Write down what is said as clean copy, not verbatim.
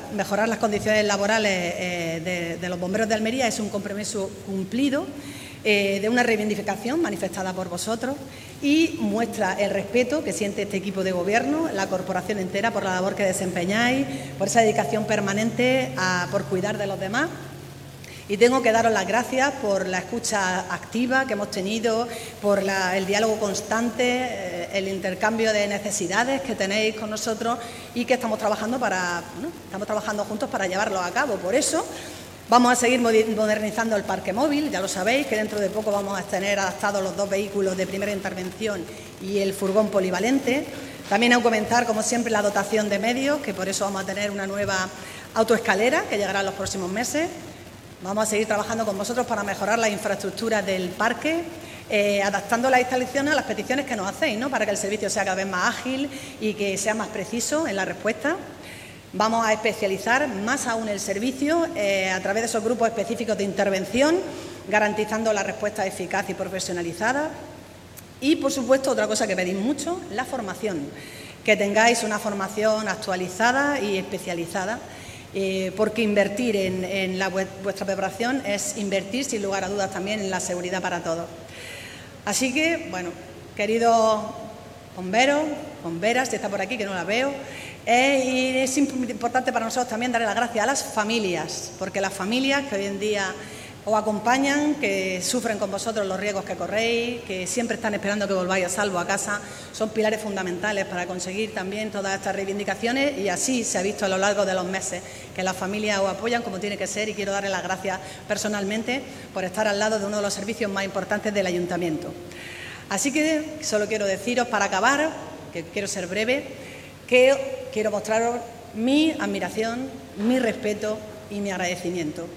mejorar las condiciones laborales de los bomberos de Almería es un compromiso cumplido, de una reivindicación manifestada por vosotros y muestra el respeto que siente este equipo de gobierno, la corporación entera, por la labor que desempeñáis, por esa dedicación permanente por cuidar de los demás. Y tengo que daros las gracias por la escucha activa que hemos tenido, por el diálogo constante, el intercambio de necesidades que tenéis con nosotros y que estamos trabajando juntos para llevarlo a cabo. Por eso vamos a seguir modernizando el parque móvil, ya lo sabéis, que dentro de poco vamos a tener adaptados los 2 vehículos de primera intervención y el furgón polivalente. También aumentar, como siempre, la dotación de medios, que por eso vamos a tener una nueva autoescalera que llegará en los próximos meses. Vamos a seguir trabajando con vosotros para mejorar la infraestructura del parque, adaptando las instalaciones a las peticiones que nos hacéis, ¿no?, para que el servicio sea cada vez más ágil y que sea más preciso en la respuesta. Vamos a especializar más aún el servicio a través de esos grupos específicos de intervención, garantizando la respuesta eficaz y profesionalizada. Y, por supuesto, otra cosa que pedís mucho, la formación, que tengáis una formación actualizada y especializada. Porque invertir en vuestra preparación es invertir, sin lugar a dudas, también en la seguridad para todos. Así que, bueno, queridos bomberos, bomberas, si está por aquí, que no la veo, y es importante para nosotros también darle las gracias a las familias, porque las familias que hoy en día os acompañan, que sufren con vosotros los riesgos que corréis, que siempre están esperando que volváis a salvo a casa, son pilares fundamentales para conseguir también todas estas reivindicaciones, y así se ha visto a lo largo de los meses que las familias os apoyan como tiene que ser, y quiero darle las gracias personalmente por estar al lado de uno de los servicios más importantes del Ayuntamiento. Así que solo quiero deciros, para acabar, que quiero ser breve, que quiero mostraros mi admiración, mi respeto y mi agradecimiento.